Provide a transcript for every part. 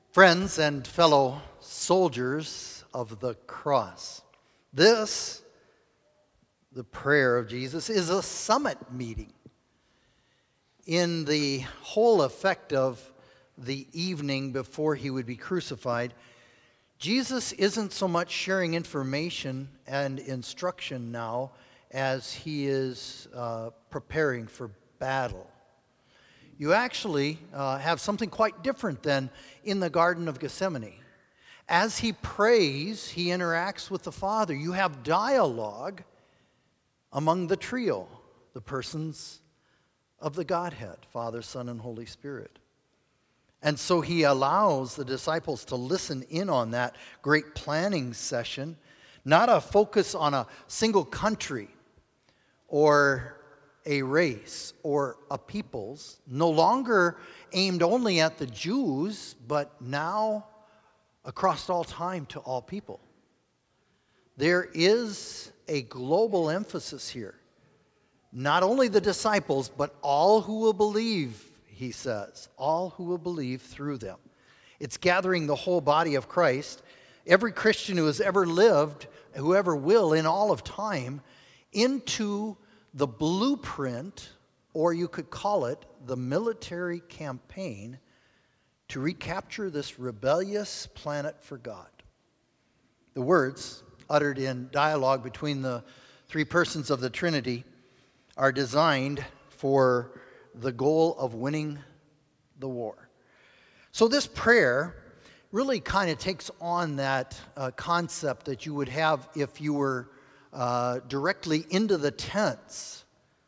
Friends and fellow soldiers of the cross, this, the prayer of Jesus, is a summit meeting. In the whole effect of the evening before he would be crucified, Jesus isn't so much sharing information and instruction now as he is preparing for battle. You actually have something quite different than in the Garden of Gethsemane. As he prays, he interacts with the Father. You have dialogue among the trio, the persons of the Godhead, Father, Son, and Holy Spirit. And so he allows the disciples to listen in on that great planning session, not a focus on a single country or a race or a people's, no longer aimed only at the Jews, but now across all time to all people. There is a global emphasis here. Not only the disciples, but all who will believe, he says, all who will believe through them. It's gathering the whole body of Christ, every Christian who has ever lived, whoever will in all of time, into the blueprint, or you could call it the military campaign, to recapture this rebellious planet for God. The words uttered in dialogue between the three persons of the Trinity are designed for the goal of winning the war. So this prayer really kind of takes on that concept that you would have if you were directly into the tents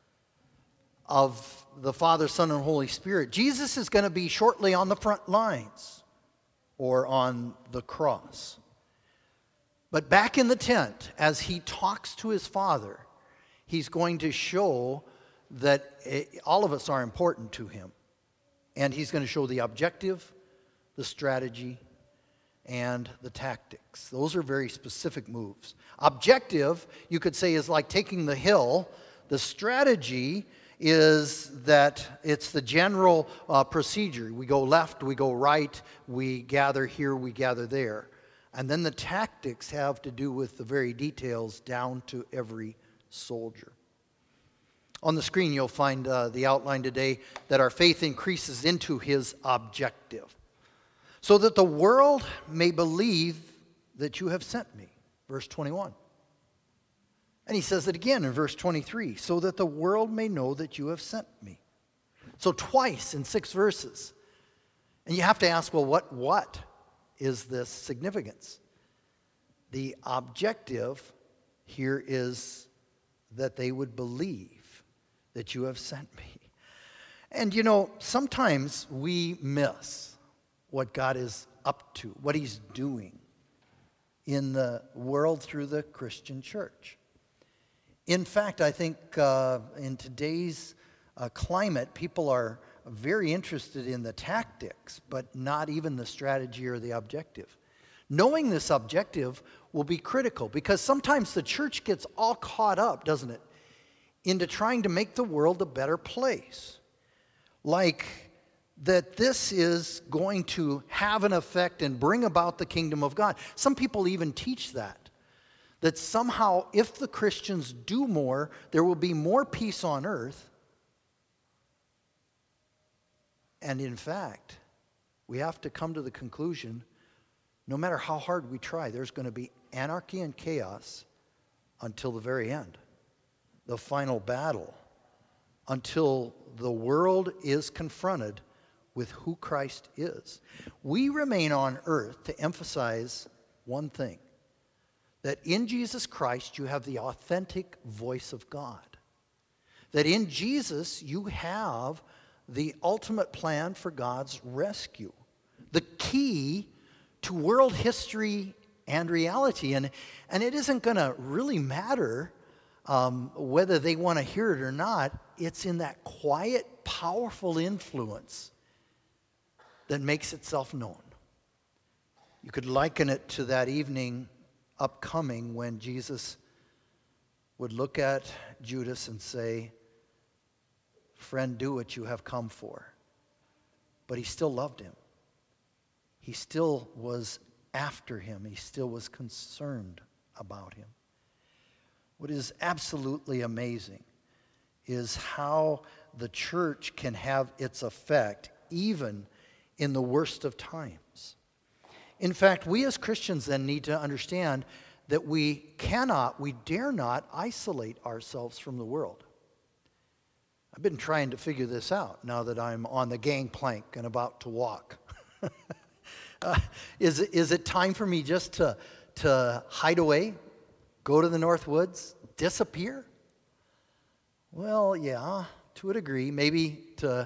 of the Father, Son, and Holy Spirit. Jesus is going to be shortly on the front lines or on the cross. But back in the tent, as he talks to his Father, he's going to show that all of us are important to him. And he's going to show the objective, the strategy, and the tactics. Those are very specific moves. Objective, you could say, is like taking the hill. The strategy is that it's the general procedure. We go left, we go right, we gather here, we gather there. And then the tactics have to do with the very details down to every soldier. On the screen you'll find the outline today that our faith increases into his objective, so that the world may believe that you have sent me. Verse 21. And he says it again in verse 23, so that the world may know that you have sent me. So twice in 6 verses. And you have to ask, well, what is this significance? The objective here is that they would believe that you have sent me. And you know, sometimes we miss what God is up to, what he's doing in the world through the Christian church. In fact, I think in today's climate, people are very interested in the tactics, but not even the strategy or the objective. Knowing this objective will be critical, because sometimes the church gets all caught up, doesn't it, into trying to make the world a better place. Like that this is going to have an effect and bring about the kingdom of God. Some people even teach that somehow if the Christians do more, there will be more peace on earth. And in fact, we have to come to the conclusion, no matter how hard we try, there's going to be anarchy and chaos until the very end, the final battle, until the world is confronted with who Christ is. We remain on earth to emphasize one thing, that in Jesus Christ you have the authentic voice of God. That in Jesus you have the ultimate plan for God's rescue. The key to world history and reality. And it isn't going to really matter whether they want to hear it or not. It's in that quiet, powerful influence that makes itself known. You could liken it to that evening upcoming when Jesus would look at Judas and say, "Friend, do what you have come for." But he still loved him. he still was after him. He still was concerned about him. What is absolutely amazing is how the church can have its effect even in the worst of times. In fact, we as Christians then need to understand that we dare not isolate ourselves from the world. I've been trying to figure this out now that I'm on the gangplank and about to walk. Is it time for me just to hide away, go to the North Woods, disappear? Well, yeah, to a degree, maybe to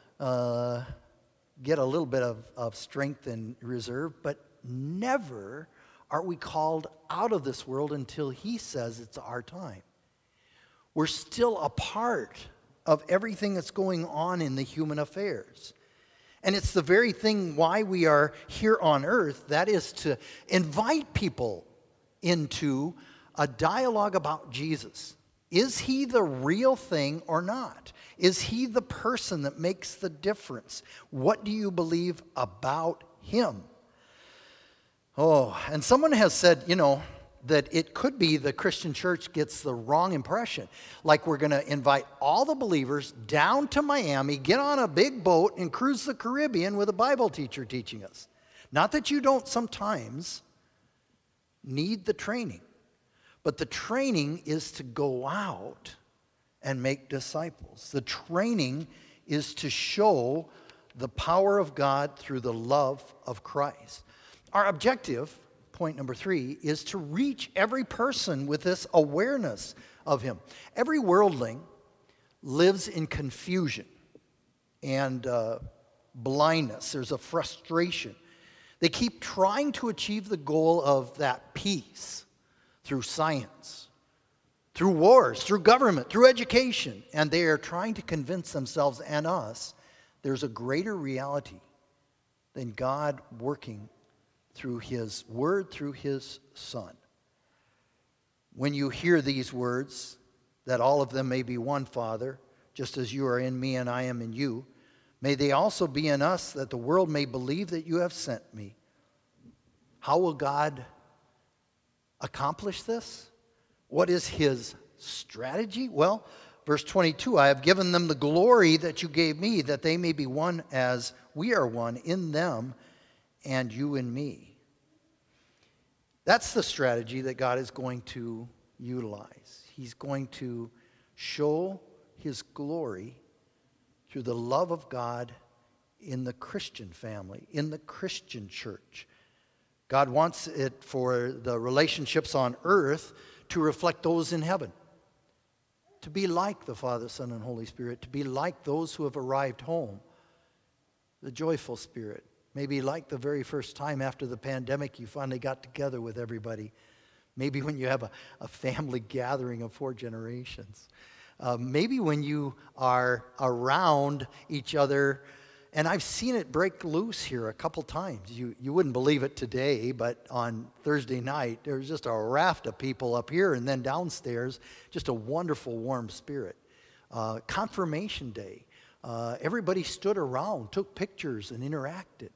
get a little bit of strength and reserve, but never are we called out of this world until he says it's our time. We're still a part of everything that's going on in the human affairs. And it's the very thing why we are here on earth, that is to invite people into a dialogue about Jesus. Is he the real thing or not? Is he the person that makes the difference? What do you believe about him? Oh, and someone has said, that it could be the Christian church gets the wrong impression. Like we're going to invite all the believers down to Miami, get on a big boat, and cruise the Caribbean with a Bible teacher teaching us. Not that you don't sometimes need the training, but the training is to go out and make disciples. The training is to show the power of God through the love of Christ. Our objective, point number 3, is to reach every person with this awareness of him. Every worldling lives in confusion and blindness. There's a frustration. They keep trying to achieve the goal of that peace through science, through wars, through government, through education. And they are trying to convince themselves and us there's a greater reality than God working through his word, through his Son. When you hear these words, that all of them may be one, Father, just as you are in me and I am in you, may they also be in us, that the world may believe that you have sent me. How will God accomplish this? What is his strategy? Well, verse 22, I have given them the glory that you gave me, that they may be one as we are one in them, and you and me. That's the strategy that God is going to utilize. He's going to show his glory through the love of God in the Christian family, in the Christian church. God wants it for the relationships on earth to reflect those in heaven, to be like the Father, Son, and Holy Spirit, to be like those who have arrived home, the joyful spirit. Maybe like the very first time after the pandemic you finally got together with everybody. Maybe when you have a family gathering of 4 generations. Maybe when you are around each other. And I've seen it break loose here a couple times. You wouldn't believe it today, but on Thursday night, there was just a raft of people up here and then downstairs, just a wonderful, warm spirit. Confirmation day. Everybody stood around, took pictures, and interacted.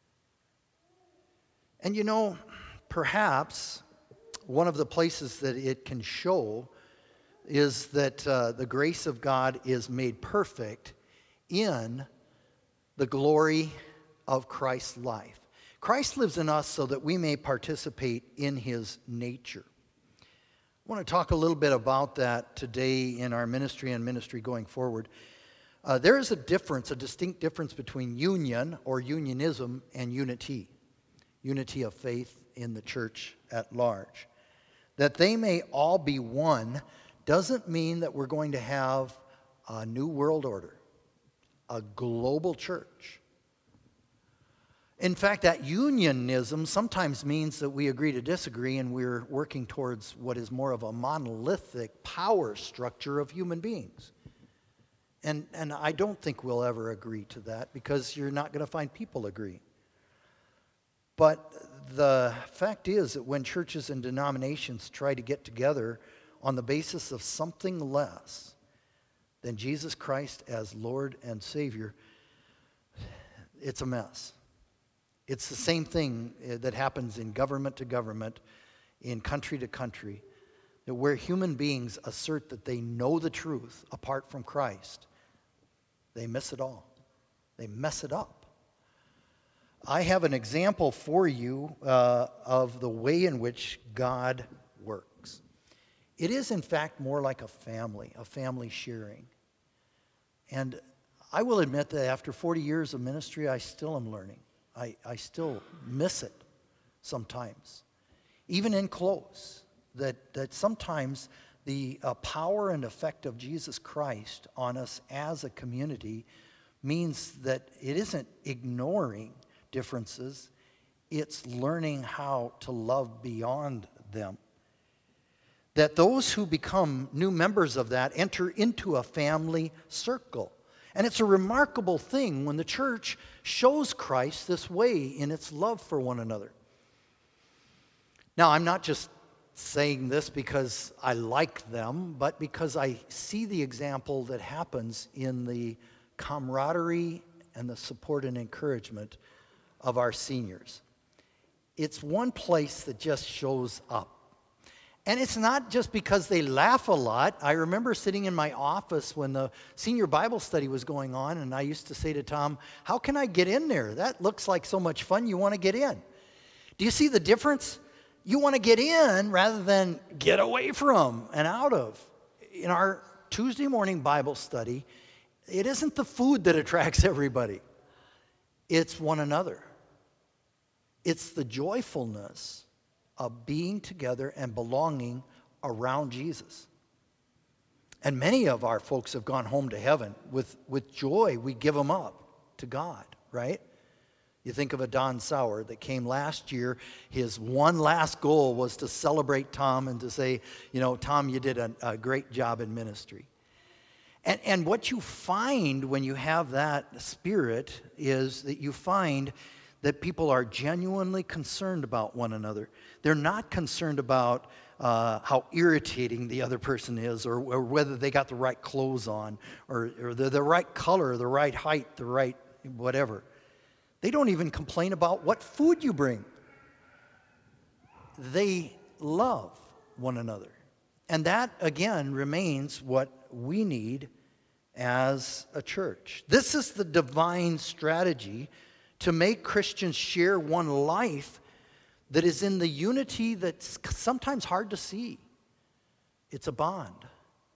And perhaps one of the places that it can show is that the grace of God is made perfect in the glory of Christ's life. Christ lives in us so that we may participate in his nature. I want to talk a little bit about that today in our ministry and ministry going forward. There is a distinct difference between union or unionism and unity of faith in the church at large. That they may all be one doesn't mean that we're going to have a new world order, a global church. In fact, that unionism sometimes means that we agree to disagree and we're working towards what is more of a monolithic power structure of human beings. And I don't think we'll ever agree to that because you're not going to find people agree. But the fact is that when churches and denominations try to get together on the basis of something less than Jesus Christ as Lord and Savior, it's a mess. It's the same thing that happens in government to government, in country to country, that where human beings assert that they know the truth apart from Christ, they miss it all. They mess it up. I have an example for you of the way in which God works. It is, in fact, more like a family sharing. And I will admit that after 40 years of ministry, I still am learning. I still miss it sometimes. Even in close, that sometimes the power and effect of Jesus Christ on us as a community means that it isn't ignoring differences, it's learning how to love beyond them. That those who become new members of that enter into a family circle. And it's a remarkable thing when the church shows Christ this way in its love for one another. Now, I'm not just saying this because I like them, but because I see the example that happens in the camaraderie and the support and encouragement of our seniors. It's one place that just shows up. And it's not just because they laugh a lot. I remember sitting in my office when the senior Bible study was going on, and I used to say to Tom, how can I get in there? That looks like so much fun. You want to get in. Do you see the difference? You want to get in rather than get away from and out of. In our Tuesday morning Bible study, it isn't the food that attracts everybody. It's one another. It's the joyfulness of being together and belonging around Jesus. And many of our folks have gone home to heaven with joy. We give them up to God, right? You think of a Don Sauer that came last year. His one last goal was to celebrate Tom and to say, Tom, you did a great job in ministry. And what you find when you have that spirit is that you find that people are genuinely concerned about one another. They're not concerned about how irritating the other person is or whether they got the right clothes on or they're the right color, the right height, the right whatever. They don't even complain about what food you bring. They love one another. And that, again, remains what we need as a church. This is the divine strategy to make Christians share one life that is in the unity that's sometimes hard to see. It's a bond.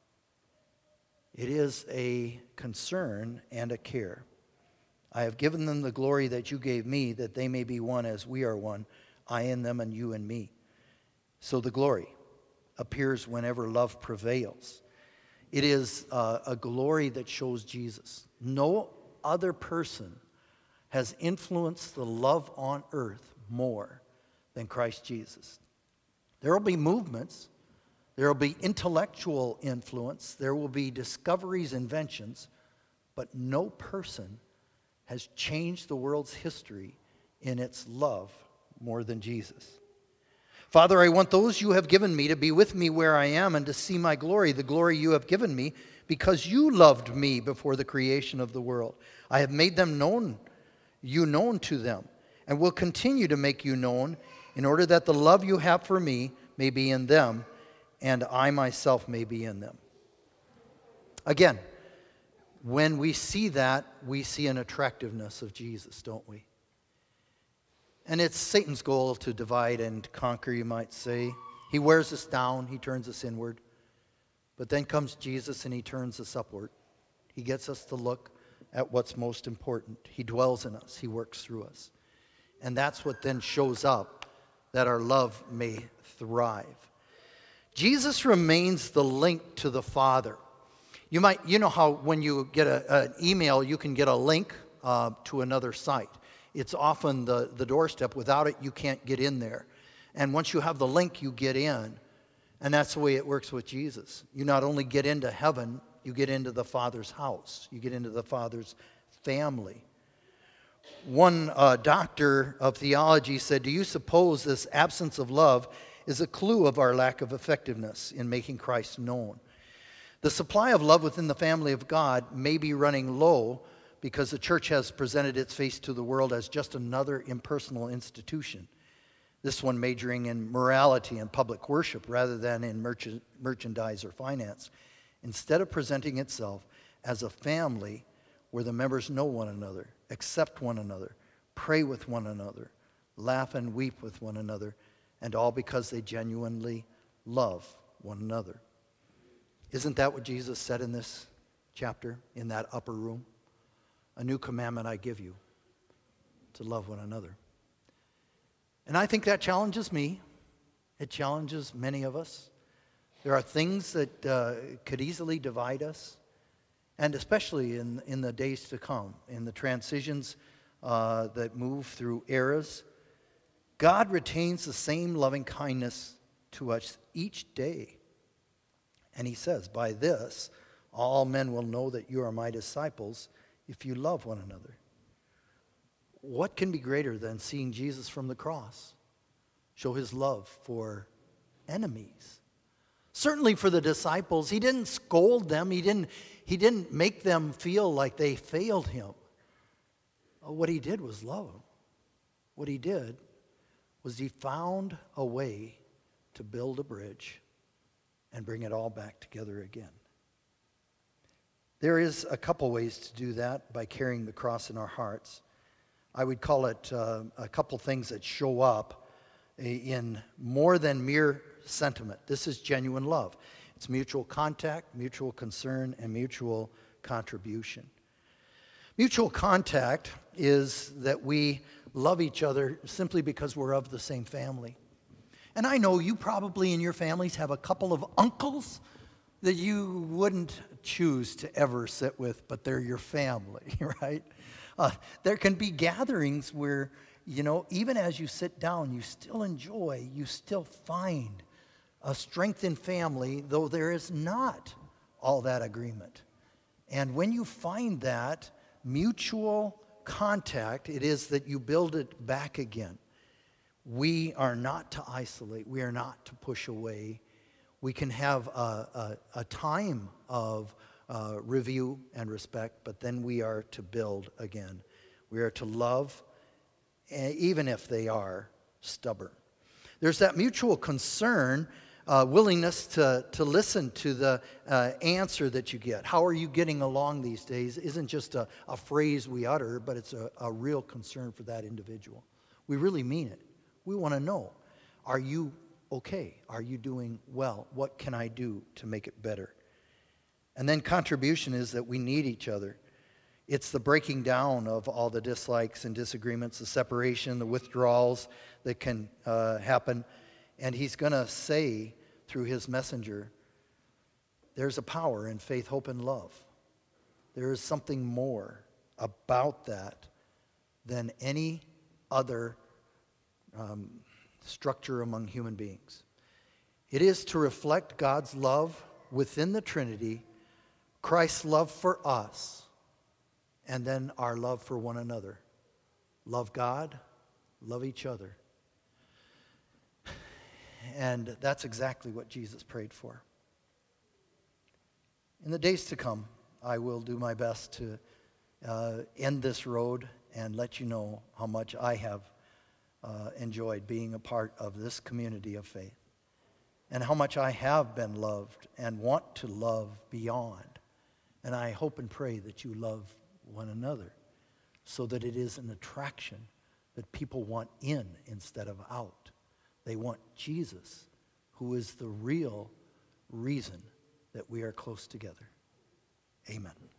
It is a concern and a care. I have given them the glory that you gave me, that they may be one as we are one, I in them and you in me. So the glory appears whenever love prevails. It is a glory that shows Jesus. No other person has influenced the love on earth more than Christ Jesus. There will be movements. There will be intellectual influence. There will be discoveries, inventions. But no person has changed the world's history in its love more than Jesus. Father, I want those you have given me to be with me where I am and to see my glory, the glory you have given me, because you loved me before the creation of the world. I have made them known, you known to them, and will continue to make you known in order that the love you have for me may be in them and I myself may be in them. Again, when we see that, we see an attractiveness of Jesus, don't we? And it's Satan's goal to divide and conquer, you might say. He wears us down, he turns us inward. But then comes Jesus and he turns us upward. He gets us to look at what's most important. He dwells in us, he works through us. And that's what then shows up, that our love may thrive. Jesus remains the link to the Father. You know how when you get an email, you can get a link to another site. It's often the doorstep. Without it, you can't get in there. And once you have the link, you get in. And that's the way it works with Jesus. You not only get into heaven, you get into the Father's house. You get into the Father's family. One doctor of theology said, "Do you suppose this absence of love is a clue of our lack of effectiveness in making Christ known? The supply of love within the family of God may be running low, because the church has presented its face to the world as just another impersonal institution. This one majoring in morality and public worship rather than in merchandise or finance, instead of presenting itself as a family where the members know one another, accept one another, pray with one another, laugh and weep with one another, and all because they genuinely love one another. Isn't that what Jesus said in this chapter, in that upper room? A new commandment I give you, to love one another. And I think that challenges me. It challenges many of us. There are things that could easily divide us, and especially in the days to come, in the transitions that move through eras. God retains the same loving kindness to us each day. And he says, by this, all men will know that you are my disciples if you love one another. What can be greater than seeing Jesus from the cross show his love for enemies? Certainly for the disciples, he didn't scold them. He didn't make them feel like they failed him. What he did was love them. What he did was he found a way to build a bridge and bring it all back together again. There is a couple ways to do that by carrying the cross in our hearts. I would call it a couple things that show up in more than mere sentiment. This is genuine love. It's mutual contact, mutual concern, and mutual contribution. Mutual contact is that we love each other simply because we're of the same family. And I know you probably in your families have a couple of uncles that you wouldn't choose to ever sit with, but they're your family, right? There can be gatherings where, even as you sit down, you still enjoy, you still find a strength in family, though there is not all that agreement. And when you find that mutual contact, it is that you build it back again. We are not to isolate. We are not to push away. We can have a time of review and respect, but then we are to build again. We are to love, even if they are stubborn. There's that mutual concern, willingness to listen to the answer that you get. How are you getting along these days? Isn't just a phrase we utter, but it's a real concern for that individual. We really mean it. We want to know, are you okay? Are you doing well? What can I do to make it better? And then contribution is that we need each other. It's the breaking down of all the dislikes and disagreements, the separation, the withdrawals that can happen. And he's going to say through his messenger, there's a power in faith, hope, and love. There is something more about that than any other structure among human beings. It is to reflect God's love within the Trinity, Christ's love for us, and then our love for one another. Love God, love each other. And that's exactly what Jesus prayed for. In the days to come, I will do my best to end this road and let you know how much I have enjoyed being a part of this community of faith, and how much I have been loved and want to love beyond. And I hope and pray that you love one another so that it is an attraction that people want in instead of out. They want Jesus, who is the real reason that we are close together. Amen.